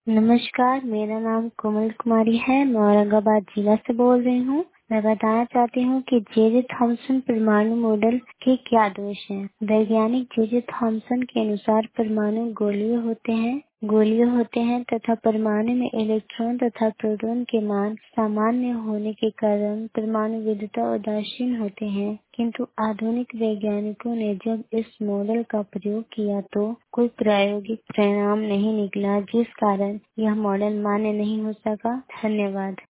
नमस्कार, मेरा नाम कोमल कुमारी है। मैं औरंगाबाद जिला से बोल रही हूँ। मैं बताना चाहती हूँ कि जे.जे. थॉमसन परमाणु मॉडल के क्या दोष हैं। वैज्ञानिक जे.जे. थॉमसन के अनुसार परमाणु गोलीय होते हैं तथा परमाणु में इलेक्ट्रॉन तथा प्रोटॉन के मान सामान्य होने के कारण परमाणु विद्युत उदासीन होते हैं। किंतु आधुनिक वैज्ञानिकों ने जब इस मॉडल का प्रयोग किया तो कोई प्रायोगिक परिणाम नहीं निकला, जिस कारण यह मॉडल मान्य नहीं हो सका। धन्यवाद।